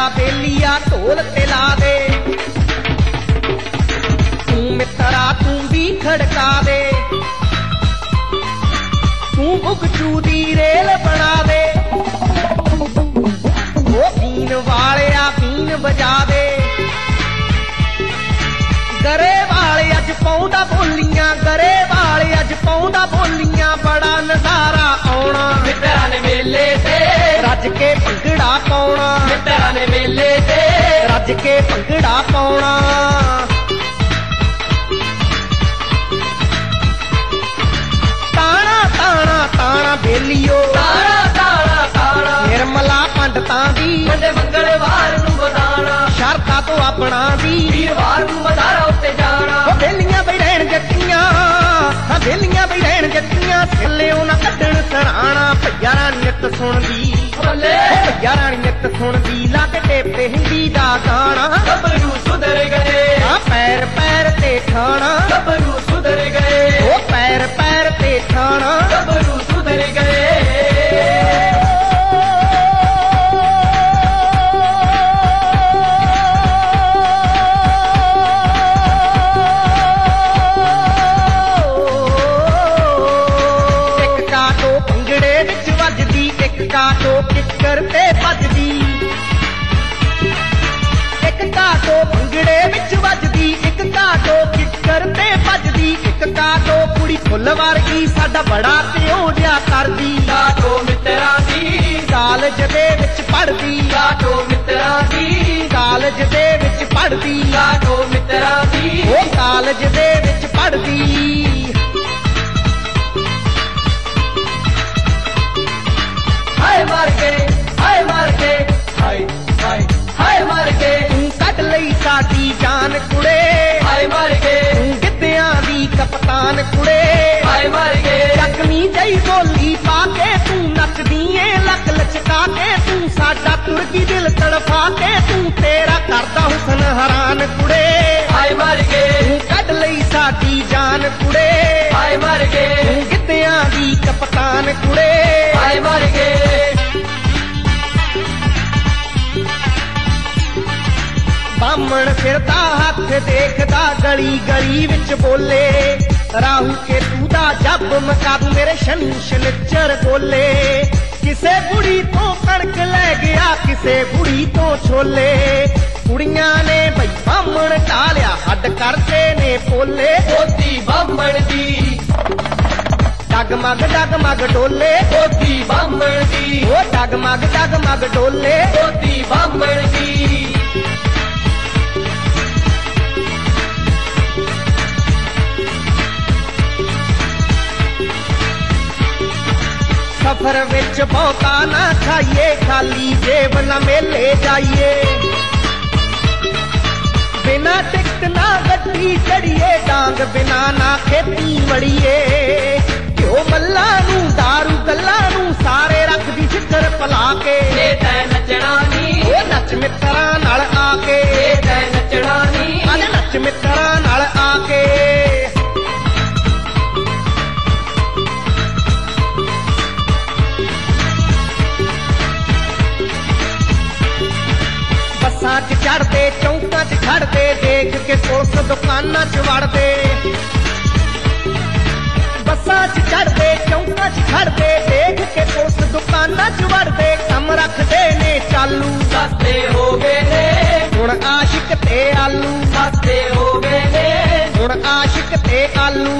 बेलिया ढोल ते ला दे, तू मित्रा तू भी खड़का दे, तू उगचू दी रेल बना दे, वो बीन वालिया बीन बजा दे, गरे वाले अज पाउंदा बोलियां, गरे वाले अज पाउंदा बोलियां, बड़ा नजारा आउणा मित्रा ने मेले ते रज के भंगड़ा पाउणा, मित्रा ने मेले ते रज के भंगड़ा पाउणा। ताना ताना ताना बेलियो, ताना ताना ताना निर्मला पंडतां दी मंडे मंगलवार नूं बताना, शरता तो अपना दी वीरवार नूं मदारा उत्ते जाना। ओ बेलियां बई रहण जट्टियां, हां बेलियां बई रहण जट्टियां, सिल्लियों ना कड्डण सराणा, भैया राणी नित सुणदी भैया राणी नित सुणदी, ला के टेपे हिंदी दा गाना, गभरू सुधर गए हां पैर पैर ते खाना, गभरू सुधर गए ओ पैर पैर ते खाना, गभरू सुधर गए। काटो किक्कर ते भजदी, एक काटो भंगड़े विच वजदी, एक काटो किक्कर ते भजदी, एक काटो कुड़ी फुੱਲ वर्गी साडा बड़ा प्यो जिहा करदी, काटो मित्रा दी कालज दे विच पढ़दी, काटो मित्रा दी कालज दे विच पढ़दी, काटो मित्रा दी ओ कालज दे विच पढ़दी। हाय मार के हाय मार के हाय हाय हाय मार के, तू कट लई साडी जान कुड़े, हाय मार के तू गिद्धियां दी कप्तान कुड़े, हाय मार के जखमी जई बोली पा के, तू नचदी ए लक लचका के, तू साडा तुरगी दिल तड़फा के, तू तेरा करदा हुसन हैरान कुड़े, हाय मार के तू कट लई साडी जान कुड़े, हाय मार के तू गिद्धियां दी कप्तान कुड़े, हाय मार के। बामण फिरदा हथ देखदा गली गली विच बोले, राहु के तूदा जब मकाबू मेरे शनि शनिचर बोले, किसे बुढ़ी तो कणक लै गया किसे बुढ़ी तो छोले, कुड़ियां ने बई बामण टालिया हड करदे ने पोले, पोती बामण दी डगमग डोले, पोती बामण दी ओ डगमग डोले, पोती बामण दी। सफर विच बहुता ना खाइए, खाली जेब ना मेले जाइए, बिना टिकट ना गड्डी चढ़िए, डांग बिना ना खेती वड़िए, घ्यो मल्ला नू दारू गल्ला नू सारे रखदी फिकर पला के, तै नचना नी ओ नच मित्रा नाल आके, तै नचना नी अज नच मित्रा नाल आके। बसां च चढ़दे चौंकां च खड़दे, देख के पुलिस दुकानां च वड़दे, बसां च चढ़दे चौंकां च खड़दे, देख के पुलिस दुकानां च वड़दे, कम रखदे ने चालू, सस्ते हो गए ने हुण आशिक ते आलू, सस्ते हो गए ने हुण आशिक ते आलू।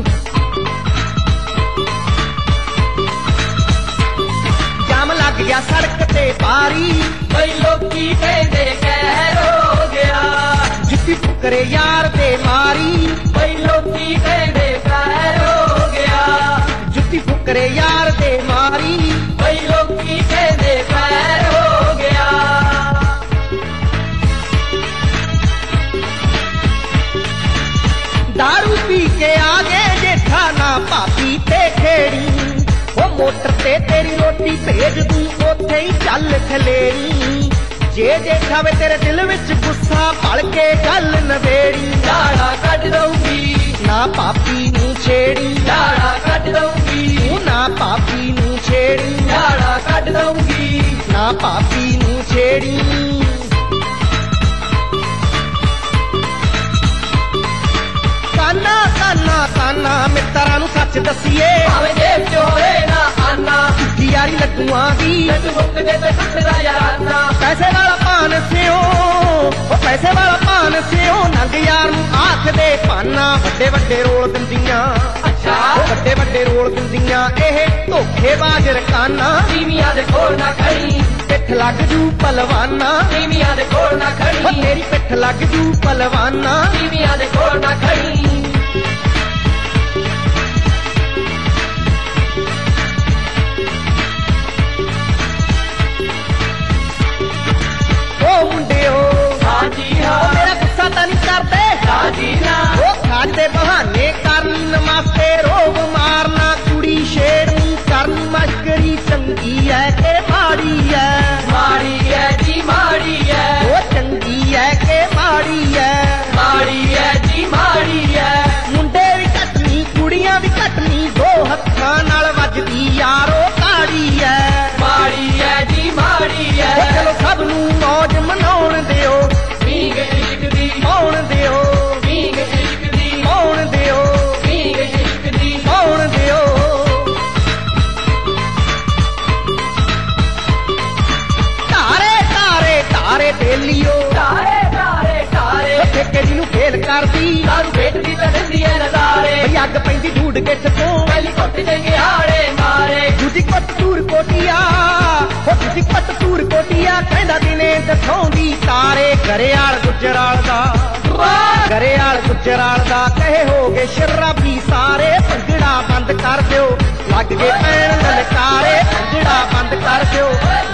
जाम लग गया सड़क ते पारी, बई लोकी कहंदे कहर हो गया, जुत्ती फुकरे यार दे मारी, बई लोकी कहंदे कहर हो गया, जुत्ती फुकरे यार दे मारी, बई लोकी कहंदे कहर हो गया। दारू पी के आगे जेठा ना भाभी ते खेड़ी, वो मोटर ते तेरी रोटी भेज दूं ओथे ही चल खलेरी, जे जेठा वे तेरे दिल विच गुस्सा भल के गल नवेड़ी, लाड़ा कट दूंगी ना पापी नू छेड़ी, लाड़ा कट दूंगी ना पापी नू छेड़ी, लाड़ा कट दूंगी ना पापी नू छेड़ी। ਤਾਨਾ ਤਾਨਾ ਮਿੱਤਰਾਂ ਨੂੰ ਸੱਚ ਦਸੀਏ ਭਾਵੇਂ ਜੇਬ 'ਚ ਹੋਏ ਨਾ ਆਨਾ ਝੂਠੀ ਯਾਰੀ ਲੱਗੂਆਂ ਦੀ ਲੱਡੂ ਮੁੱਕਦੇ ਤੇ ਟੁੱਟਦਾ ਯਾਰਾਨਾ ਪੈਸੇ ਵਾਲਾ ਪਾਨ ਸਿਓ ਉਹ ਪੈਸੇ ਵਾਲਾ ਪਾਨ ਸਿਓ ਨੰਗ ਯਾਰ ਨੂੰ ਆਖਦੇ ਪਾਨਾ ਵੱਡੇ ਵੱਡੇ ਰੋਲ ਦਿੰਦੀਆਂ ਅੱਛਾ ਉਹ ਵੱਡੇ ਵੱਡੇ ਰੋਲ ਦਿੰਦੀਆਂ ਇਹ ਧੋਖੇਬਾਜ਼ ਰਕਾਨਾ ਤੀਵੀਆਂ ਦੇ ਕੋਲ ਨਾ ਖੜੀ ਪਿੱਠ ਲੱਗ ਜੂ ਪਲਵਾਨਾ ਤੀਵੀਆਂ ਦੇ ਕੋਲ ਨਾ ਉਹ ਖੜੀ ਤੇਰੀ ਪਿੱਠ ਲੱਗ ਜੂ ਪਲਵਾਨਾ ਤੀਵੀਆਂ ਦੇ ਕੋਲ ਨਾ ਖੜੀ ਉਹ ਮੁੰਡਿਓ ਹਾਂਜੀ ਹਾਂ ਮੇਰਾ ਗੁੱਸਾ ਤਾਂ ਨਹੀਂ ਕਰਦੇ ਰਾਜੀ ਨਾ ਉਹ ਖਾਜ ਦੇ ਬਹਾਨੇ ਕਰਨ ਨਮਸਤੇ ਰੋਬ ਮਾਰਨਾ ਕੁੜੀ ਸ਼ੇਰ ਨੂੰ ਕਰਨ ਮਸ਼ਕਰੀ ਚੰਗੀ ਐ ਕਿ ਮਾੜੀ ਐ ਮਾੜੀ ਐ ਜੀ ਮਾੜੀ ਐ ਉਹ ਚੰਗੀ ਐ ਕਿ ਮਾੜੀ ਐ ਮਾੜੀ ਐ ਜੀ ਮਾੜੀ ਐ ਮੁੰਡੇ ਵੀ ਘਟਨੀ ਕੁੜੀਆਂ ਵੀ ਘਟਨੀ ਦੋ ਹੱਥਾਂ ਨਾਲ ਵੱਜਦੀ ਯਾਰੋ ਤਾੜੀ ਐ ਮਾੜੀ ਐ ਜੀ ਮਾੜੀ ਐ ਉਹ ਚਲੋ ਸਭ ਨੂੰ ਮੌਜ ਮਨਾਉਣ ਦਿਓ ਮੀਂਗ ਇਸ਼ਕ ਦੀ ਆਉਣ ਦਿਓ ਮੀਂਗ ਇਸ਼ਕ ਦੀ ਆਉਣ ਦਿਓ ਮੀਂਗ ਇਸ਼ਕ ਦੀ ਆਉਣ ਦਿਓ ਤਾਰੇ ਤਾਰੇ ਤਾਰੇ ਬੇਲੀਓ ਤਾਰੇ ਤਾਰੇ ਤਾਰੇ ਠੇਕੇ ਜੀ ਨੂੰ ਫੇਲ ਕਰਦੀ ਦਾਰੂ ਵੇਚਦੀ ਤਾਂ ਦਿੰਦੀ ਐ ਨਜ਼ਾਰੇ ਬਈ ਅੱਗ ਪੈਂਦੀ ਢੂਡ ਗਿੱਠ ਤੋਂ ਪਹਿਲੀ ਕੁੱਟ ਦੇ ਗਿਆੜੇ ਮਾਰੇ ਦੂਜੀ ਕੁੱਟ ਤੂਰ ਕੋਟੀਆ ਉਹ ਦੂਜੀ ਕੁੱਟ ਤੂਰ ਕੋਟੀਆ ਕਹਿੰਦਾ ਦਿਨੇ ਦਿਖਾਉਂਦੀ ਤਾਰੇ ਘਰਿਆਲ ਗੁਜਰਾਲ ਦਾ ਵਾਹ ਘਰਿਆਲ ਗੁਜਰਾਲ ਦਾ ਕਹੇ ਹੋਗੇ ਸ਼ਰਾਬੀ ਸਾਰੇ ਭੰਗੜਾ ਬੰਦ ਕਰ ਦਿਓ ਲੱਗ ਗਏ ਪੈਣ ਲਲਕਾਰੇ ਭੰਗੜਾ ਬੰਦ ਕਰ ਦਿਓ